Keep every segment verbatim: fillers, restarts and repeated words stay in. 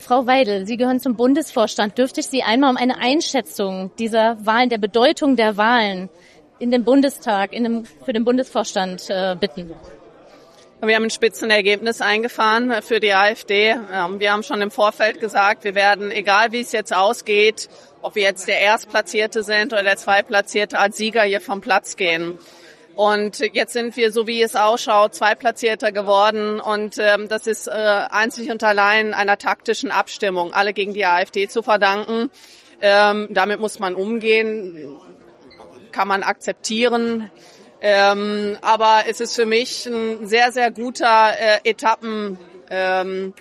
Frau Weidel, Sie gehören zum Bundesvorstand. Dürfte ich Sie einmal um eine Einschätzung dieser Wahlen, der Bedeutung der Wahlen in den Bundestag, in dem, für den Bundesvorstand äh, bitten? Wir haben ein Spitzenergebnis eingefahren für die AfD. Wir haben schon im Vorfeld gesagt, wir werden, egal wie es jetzt ausgeht, ob wir jetzt der Erstplatzierte sind oder der Zweitplatzierte, als Sieger hier vom Platz gehen. Und jetzt sind wir, so wie es ausschaut, Zweitplatzierter geworden. Und ähm, das ist äh, einzig und allein einer taktischen Abstimmung, alle gegen die AfD zu verdanken. Ähm, damit muss man umgehen, kann man akzeptieren. Ähm, aber es ist für mich ein sehr, sehr guter äh, Etappen, ähm,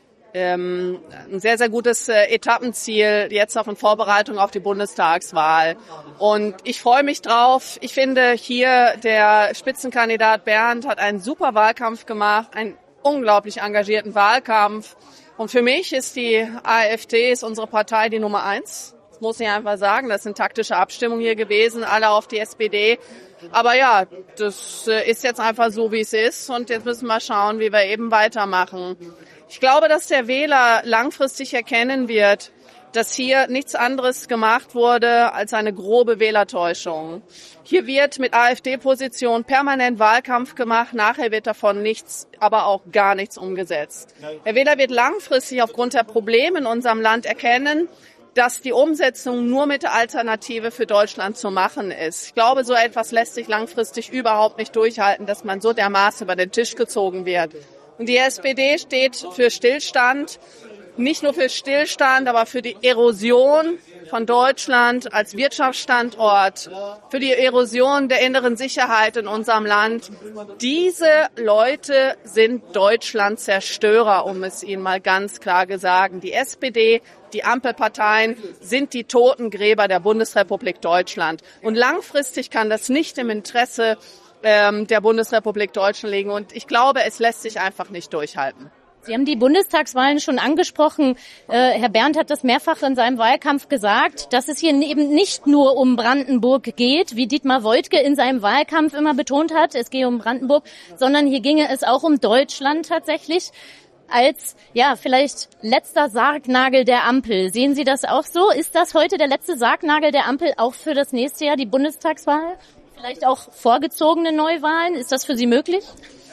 ähm, ein sehr, sehr gutes äh, Etappenziel jetzt auch in Vorbereitung auf die Bundestagswahl. Und ich freue mich drauf. Ich finde, hier der Spitzenkandidat Bernd hat einen super Wahlkampf gemacht, einen unglaublich engagierten Wahlkampf. Und für mich ist die AfD, ist unsere Partei die Nummer eins. Das muss ich einfach sagen. Das sind taktische Abstimmungen hier gewesen, alle auf die S P D. Aber ja, das ist jetzt einfach so, wie es ist. Und jetzt müssen wir schauen, wie wir eben weitermachen. Ich glaube, dass der Wähler langfristig erkennen wird, dass hier nichts anderes gemacht wurde als eine grobe Wählertäuschung. Hier wird mit AfD-Position permanent Wahlkampf gemacht. Nachher wird davon nichts, aber auch gar nichts umgesetzt. Der Wähler wird langfristig aufgrund der Probleme in unserem Land erkennen, dass die Umsetzung nur mit der Alternative für Deutschland zu machen ist. Ich glaube, so etwas lässt sich langfristig überhaupt nicht durchhalten, dass man so dermaßen über den Tisch gezogen wird. Und die S P D steht für Stillstand, nicht nur für Stillstand, aber für die Erosion von Deutschland als Wirtschaftsstandort, für die Erosion der inneren Sicherheit in unserem Land. Diese Leute sind Deutschlandzerstörer, um es Ihnen mal ganz klar zu sagen. Die S P D, die Ampelparteien sind die Totengräber der Bundesrepublik Deutschland. Und langfristig kann das nicht im Interesse ähm, der Bundesrepublik Deutschland liegen. Und ich glaube, es lässt sich einfach nicht durchhalten. Sie haben die Bundestagswahlen schon angesprochen. Äh, Herr Berndt hat das mehrfach in seinem Wahlkampf gesagt, dass es hier eben nicht nur um Brandenburg geht, wie Dietmar Woidke in seinem Wahlkampf immer betont hat, es gehe um Brandenburg, sondern hier ginge es auch um Deutschland tatsächlich als, ja, vielleicht letzter Sargnagel der Ampel. Sehen Sie das auch so? Ist das heute der letzte Sargnagel der Ampel auch für das nächste Jahr, die Bundestagswahl? Vielleicht auch vorgezogene Neuwahlen? Ist das für Sie möglich?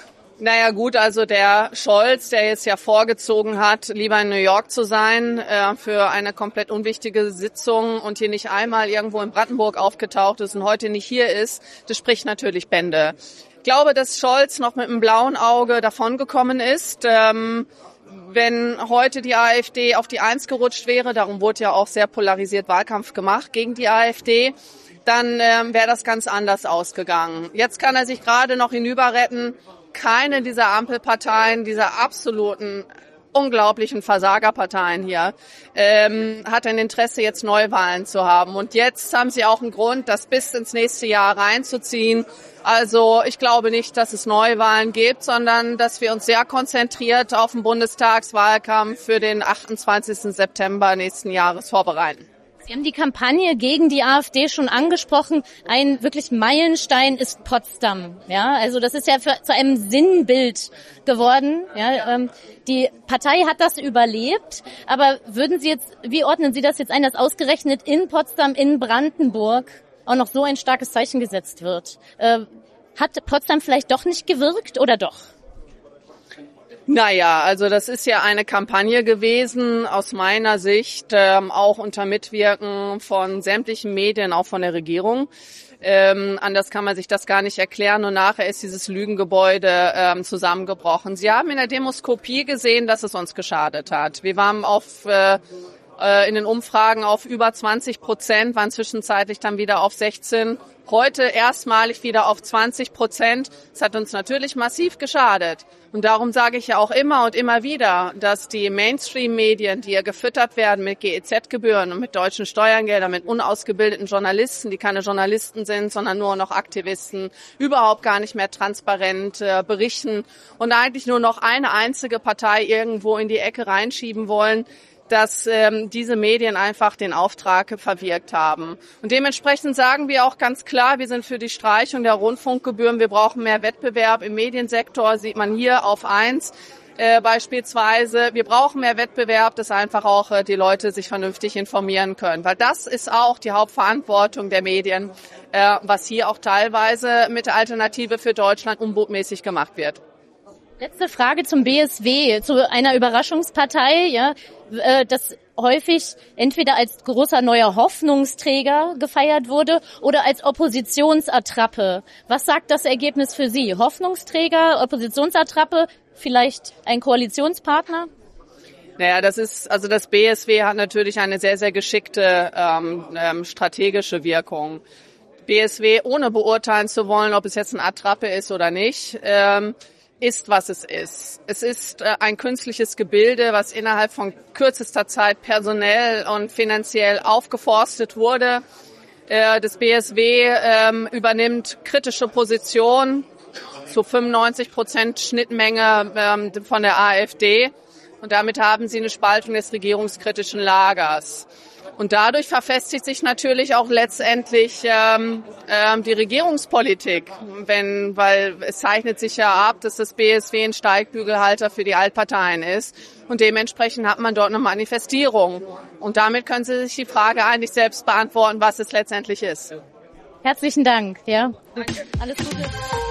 Naja gut, also der Scholz, der jetzt ja vorgezogen hat, lieber in New York zu sein äh, für eine komplett unwichtige Sitzung und hier nicht einmal irgendwo in Brandenburg aufgetaucht ist und heute nicht hier ist, das spricht natürlich Bände. Ich glaube, dass Scholz noch mit einem blauen Auge davongekommen ist. Ähm, wenn heute die AfD auf die Eins gerutscht wäre, darum wurde ja auch sehr polarisiert Wahlkampf gemacht gegen die AfD, dann ähm, wäre das ganz anders ausgegangen. Jetzt kann er sich gerade noch hinüber retten. Keine dieser Ampelparteien, dieser absoluten, unglaublichen Versagerparteien hier, ähm, hat ein Interesse, jetzt Neuwahlen zu haben. Und jetzt haben sie auch einen Grund, das bis ins nächste Jahr reinzuziehen. Also ich glaube nicht, dass es Neuwahlen gibt, sondern dass wir uns sehr konzentriert auf den Bundestagswahlkampf für den achtundzwanzigsten September nächsten Jahres vorbereiten. Sie haben die Kampagne gegen die AfD schon angesprochen. Ein wirklich Meilenstein ist Potsdam. Ja, also das ist ja für, zu einem Sinnbild geworden. Ja, ähm, die Partei hat das überlebt. Aber würden Sie jetzt, wie ordnen Sie das jetzt ein, dass ausgerechnet in Potsdam, in Brandenburg auch noch so ein starkes Zeichen gesetzt wird? Äh, hat Potsdam vielleicht doch nicht gewirkt oder doch? Naja, also das ist ja eine Kampagne gewesen, aus meiner Sicht, ähm, auch unter Mitwirken von sämtlichen Medien, auch von der Regierung. Ähm, anders kann man sich das gar nicht erklären und nachher ist dieses Lügengebäude ähm, zusammengebrochen. Sie haben in der Demoskopie gesehen, dass es uns geschadet hat. Wir waren auf äh, in den Umfragen auf über zwanzig Prozent, waren zwischenzeitlich dann wieder auf sechzehn. Heute erstmalig wieder auf zwanzig Prozent. Das hat uns natürlich massiv geschadet. Und darum sage ich ja auch immer und immer wieder, dass die Mainstream-Medien, die ja gefüttert werden mit G E Z-Gebühren und mit deutschen Steuergeldern, mit unausgebildeten Journalisten, die keine Journalisten sind, sondern nur noch Aktivisten, überhaupt gar nicht mehr transparent äh, berichten und eigentlich nur noch eine einzige Partei irgendwo in die Ecke reinschieben wollen, dass ähm, diese Medien einfach den Auftrag verwirkt haben. Und dementsprechend sagen wir auch ganz klar, wir sind für die Streichung der Rundfunkgebühren. Wir brauchen mehr Wettbewerb. Im Mediensektor sieht man hier auf eins. äh, beispielsweise. Wir brauchen mehr Wettbewerb, dass einfach auch äh, die Leute sich vernünftig informieren können. Weil das ist auch die Hauptverantwortung der Medien, äh, was hier auch teilweise mit der Alternative für Deutschland unbotmäßig gemacht wird. Letzte Frage zum B S W, zu einer Überraschungspartei, ja, äh, das häufig entweder als großer neuer Hoffnungsträger gefeiert wurde oder als Oppositionsattrappe. Was sagt das Ergebnis für Sie? Hoffnungsträger, Oppositionsattrappe, vielleicht ein Koalitionspartner? Naja, das ist, also das B S W hat natürlich eine sehr, sehr geschickte ähm, ähm, strategische Wirkung. B S W, ohne beurteilen zu wollen, ob es jetzt eine Attrappe ist oder nicht, ähm, ist, was es ist. Es ist äh, ein künstliches Gebilde, was innerhalb von kürzester Zeit personell und finanziell aufgeforstet wurde. Äh, das B S W ähm, übernimmt kritische Position zu fünfundneunzig Prozent Schnittmenge ähm, von der AfD. Und damit haben sie eine Spaltung des regierungskritischen Lagers. Und dadurch verfestigt sich natürlich auch letztendlich ähm, ähm, die Regierungspolitik, wenn, weil es zeichnet sich ja ab, dass das B S W ein Steigbügelhalter für die Altparteien ist. Und dementsprechend hat man dort eine Manifestierung. Und damit können Sie sich die Frage eigentlich selbst beantworten, was es letztendlich ist. Herzlichen Dank. Ja. Alles Gute.